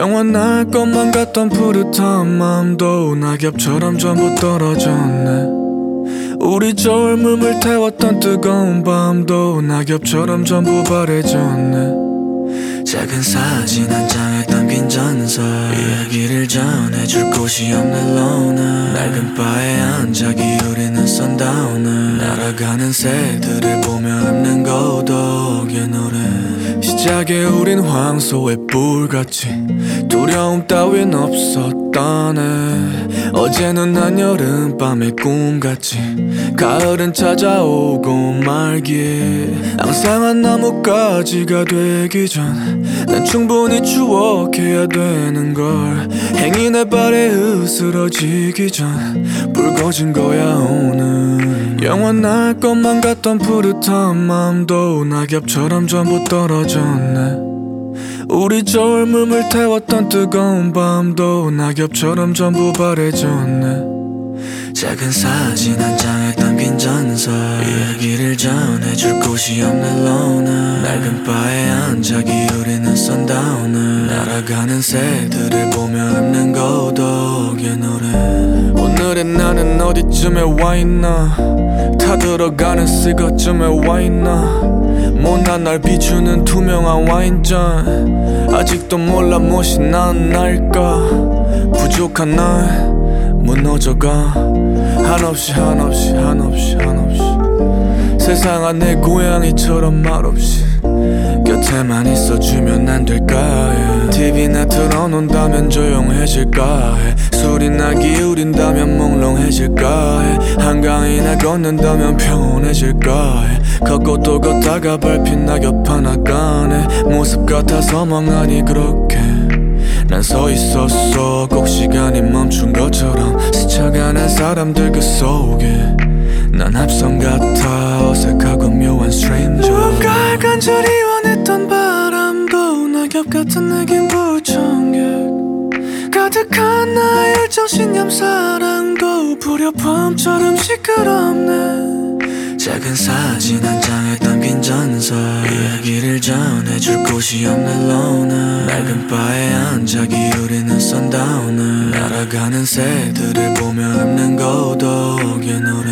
영원할 것만 같던 푸릇한 마음도 낙엽처럼 전부 떨어졌네. 우리 젊음을 태웠던 뜨거운 밤도 낙엽처럼 전부 바래졌네. 작은 사진 한 장에 담긴 전설, 이야기를 전해줄 곳이 없는 loner. 낡은 바에 앉아 기울이는 sundowner. 날아가는 새들을 보며 읊는 고독의 노래. 시작에 우린 황소의 뿔같이 두려움 따윈 없었다네. 어제는 한여름밤의 꿈같이 가을은 찾아오고 말기에 항상 한 나뭇가지가 되기 전 난 충분히 추억해야 되는 걸. 행인의 발에 으스러지기 전 붉어진 거야 오늘. 영원할 것만 같던 푸릇한 마음도 낙엽처럼 전부 떨어졌네. 우리 젊음을 태웠던 뜨거운 밤도 낙엽처럼 전부 바래졌네. 작은 사진 한 장에 담긴 전설, 이야기를 전해줄 곳이 없는 loner. 낡은 바에 앉아 기울이는 sundowner. 날아가는 새들을 보며 읊는 고독의 노래. 오늘의 나는 어디쯤에 와있나, 타들어가는 시거쯤에 와있나. 못난 날 비추는 투명한 와인잔. 아직도 몰라 무엇이 난 날까. 부족한 날 무너져가 한없이 한없이 한없이 한없이. 세상아 내 고양이처럼 말없이 곁에만 있어주면 안 될까 해. TV나 틀어놓는다면 조용해질까 해. 술이나 기울인다면 몽롱해질까 해. 한강이나 걷는다면 평온해질까 해. 걷고 또 걷다가 밟힌 낙엽 하나가네. 모습 같아서 멍하니 그렇게 난 서 있었어. 꼭 시간이 멈춘 것처럼 스쳐가는 사람들 그 속에 난 합성 같아. 어색하고 묘한 stranger. 누군가를 간절히 원했던 바람도 낙엽 같은 내겐 불청객. 가득한 나의 일정신념 사랑도 불협화음처럼 시끄럽네. 작은 사진 한 장에 담긴 전설, 이야기를 전해줄 곳이 없는 loner. 낡은 바에 앉아 기울이는 sundowner. 날아가는 새들을 보며 읊는 고독의 노래.